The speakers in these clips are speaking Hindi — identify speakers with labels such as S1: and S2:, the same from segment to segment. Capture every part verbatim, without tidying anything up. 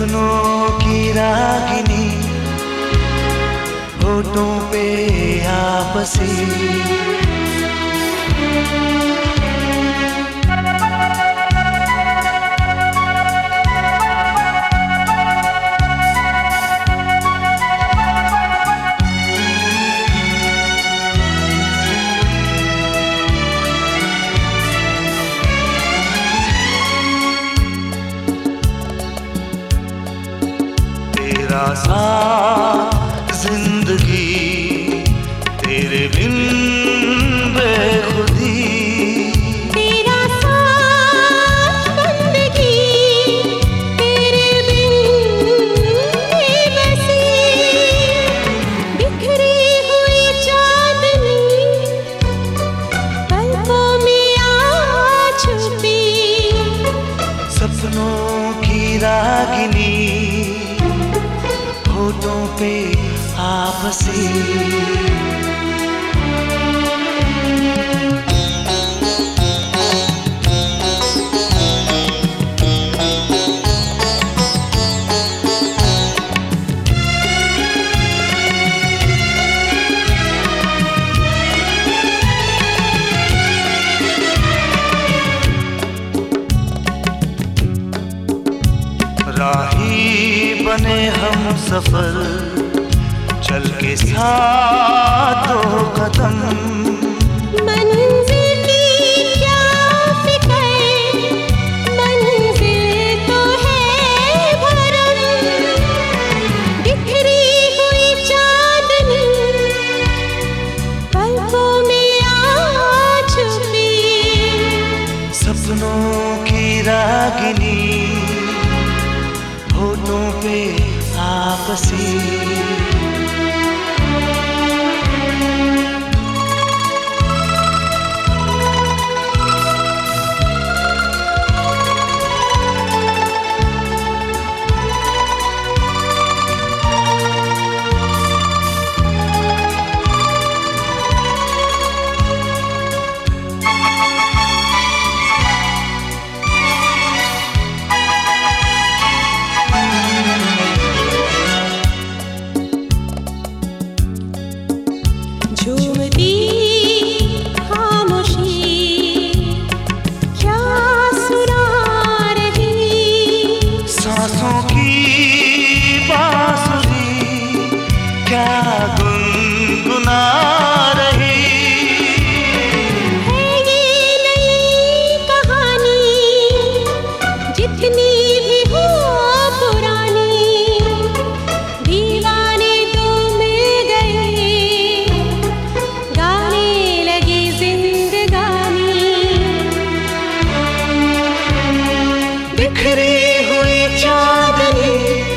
S1: सपनों की रागिनी, होठों पे आपसी तेरा साथ जिंदगी, तेरे बिन बेखुदी।
S2: तेरा साथ बंदगी, तेरे बिन बेबसी। बिखरी हुई चांदनी, पलकों में आ छुपी।
S1: सपनों की रागिनी, होठों पे आपसी। राही बने हम सफर, चल के साथ दो कदम।
S2: मंजिल की क्या फिक्र, मंजिल तो है भरम। बिखरी हुई चांदनी, पलकों में आ छुपी।
S1: सपनों की रागिनी, होठों पे आपसी।
S2: झूमती खामोशी क्या सुना रही।
S1: सांसों की बांसुरी क्या गुनगुना रही।
S2: है ये नई कहानी, जितनी भी हो पुरानी। दीवाने दो मिल गए, गाने लगी जिंदगानी।
S1: बिखरी हुई चांदनी,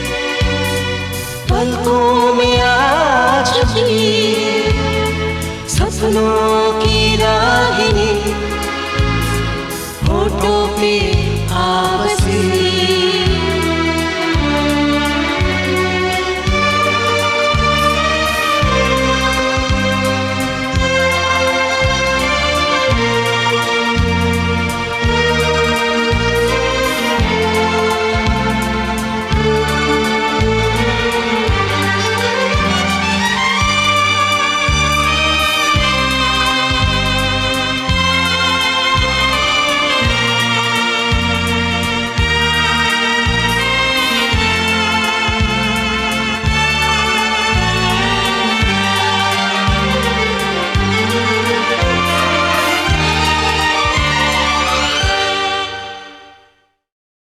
S1: पलकों में आ छुपी। सपनों की रागिनी, होठों पे आपसी।